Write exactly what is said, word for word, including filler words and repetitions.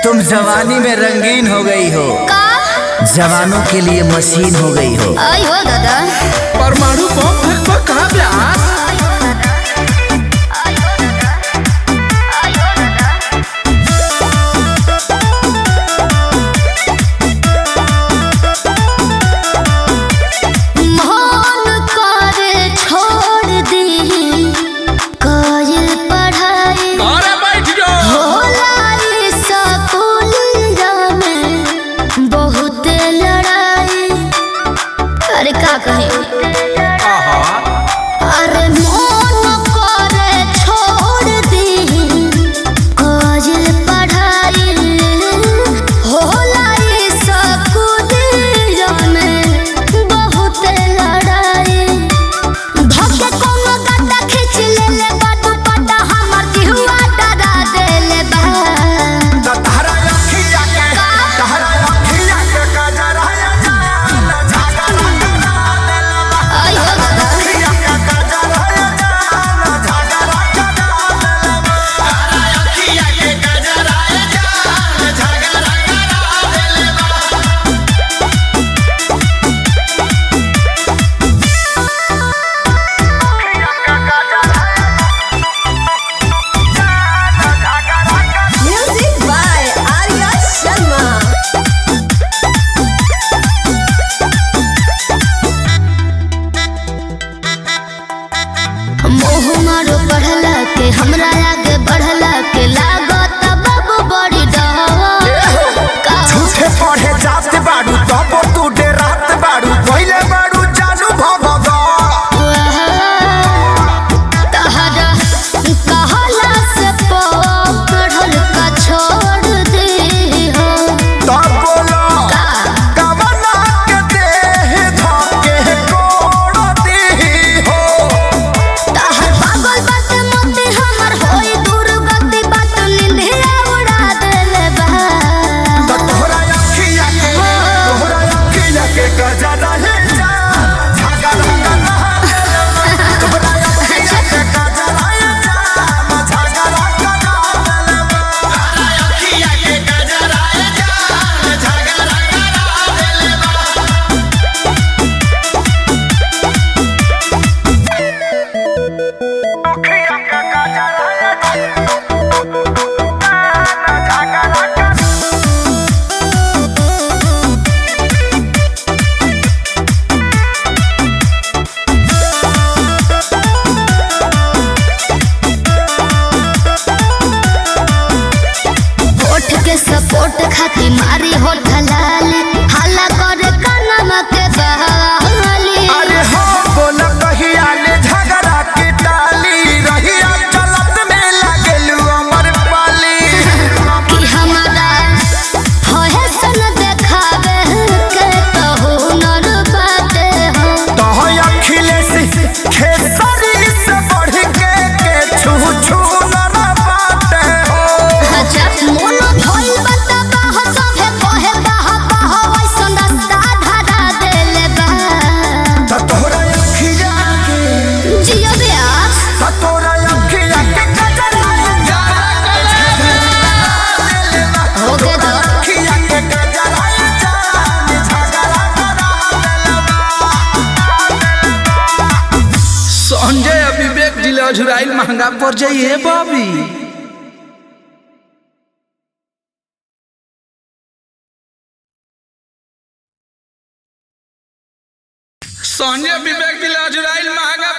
तुम जवानी में रंगीन हो गई हो का? जवानों के लिए मशीन हो गई हो। आई हो दादा परमाणु बम फेंकबा कहाँ ब्यास? हमरा आगे बढ़ला के लागत बाबू बड़ी डहवा झूठे पढ़े जाते बाड़ू तब तू डेरात बाड़ू पहले बाड़ू जानू भगवा तहरा कहला से पढ़ल का छोड़ दे हो तब बोलो कवना के देह धके कोड़ दी हो तहर पागल बात मत हमर होई दुर्गति बात निंदिया उड़ा देले बा तो तोहरा अखिया के तोहरा अखिया के गजरा है जा झगड़ा करना तोहरा अखिया के गजरा है जा झगड़ा करना तोहरा अखिया के गजरा है जा झगड़ा होठ के सपोर्ट खाती मारी होठ लाली हल्ला करे कानमा के बहाली अरे हो बोला कहिया ले झगड़ा के टाली रहिया चलत में लागलू अमर पाली कि हमारा होए सन देखावे के तो हुनर बाटे हो तो अखिलेश खेसरी से बढ़ के के छू छू ना बाटे हो अच्छा मोनो धोई बता बाह सभे कहे बाह बाह वैसन रास्ता धरा देले बा तो तोहरा अखिया के जियो ब्यास तो तोहरा अखिया के गजरा जा हो गए तो अखिया के गजरा जा झगड़ा करा संजय विवेक जिले अझुराइल महंगा पड़ जाइए बाबी। संजय विवेक जिले अझुराइल महंगा